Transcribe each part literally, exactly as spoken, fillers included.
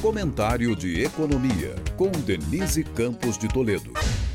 Comentário de Economia, com Denise Campos de Toledo.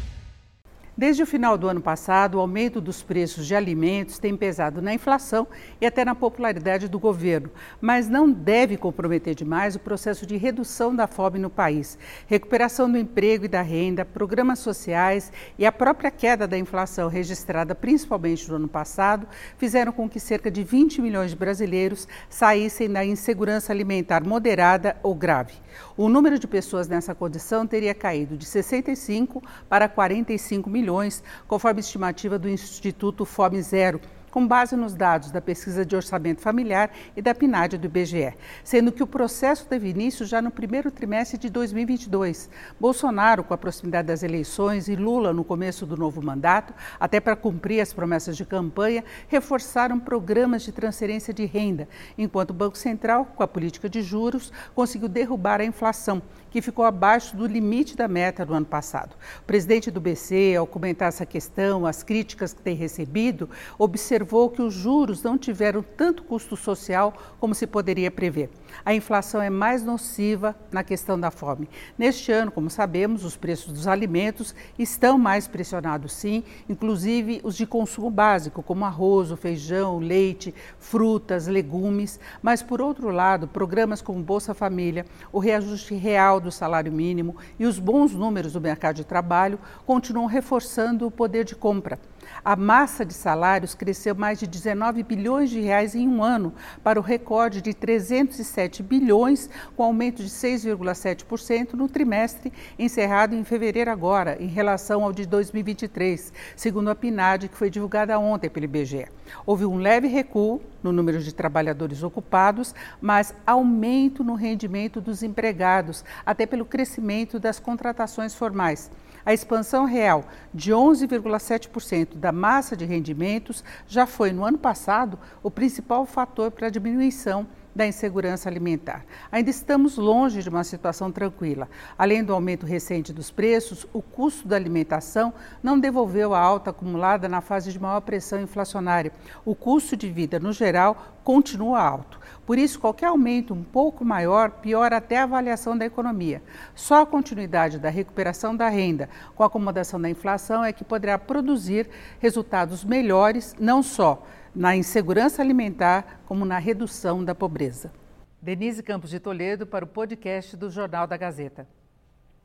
Desde o final do ano passado, o aumento dos preços de alimentos tem pesado na inflação e até na popularidade do governo, mas não deve comprometer demais o processo de redução da fome no país. Recuperação do emprego e da renda, programas sociais e a própria queda da inflação registrada principalmente no ano passado fizeram com que cerca de vinte milhões de brasileiros saíssem da insegurança alimentar moderada ou grave. O número de pessoas nessa condição teria caído de sessenta e cinco para quarenta e cinco milhões, conforme estimativa do Instituto Fome Zero, com base nos dados da Pesquisa de Orçamento Familiar e da PNAD do I B G E, sendo que o processo teve início já no primeiro trimestre de dois mil e vinte e dois. Bolsonaro, com a proximidade das eleições, e Lula no começo do novo mandato, até para cumprir as promessas de campanha, reforçaram programas de transferência de renda, enquanto o Banco Central, com a política de juros, conseguiu derrubar a inflação, que ficou abaixo do limite da meta do ano passado. O presidente do B C, ao comentar essa questão, as críticas que tem recebido, observou observou que os juros não tiveram tanto custo social como se poderia prever. A inflação é mais nociva na questão da fome. Neste ano, como sabemos, os preços dos alimentos estão mais pressionados sim, inclusive os de consumo básico, como arroz, o feijão, o leite, frutas, legumes. Mas, por outro lado, programas como Bolsa Família, o reajuste real do salário mínimo e os bons números do mercado de trabalho continuam reforçando o poder de compra. A massa de salários cresceu mais de dezenove bilhões de reais em um ano, para o recorde de trezentos e sete bilhões, com aumento de seis vírgula sete por cento no trimestre encerrado em fevereiro agora, em relação ao de dois mil e vinte e três, segundo a PNAD, que foi divulgada ontem pelo I B G E. Houve um leve recuo no número de trabalhadores ocupados, mas aumento no rendimento dos empregados, até pelo crescimento das contratações formais. A expansão real de onze vírgula sete por cento da massa de rendimentos já foi, no ano passado, o principal fator para a diminuição da insegurança alimentar. Ainda estamos longe de uma situação tranquila. Além do aumento recente dos preços, o custo da alimentação não devolveu a alta acumulada na fase de maior pressão inflacionária. O custo de vida, no geral, continua alto. Por isso, qualquer aumento um pouco maior piora até a avaliação da economia. Só a continuidade da recuperação da renda com a acomodação da inflação é que poderá produzir resultados melhores, não só na insegurança alimentar, como na redução da pobreza. Denise Campos de Toledo para o podcast do Jornal da Gazeta.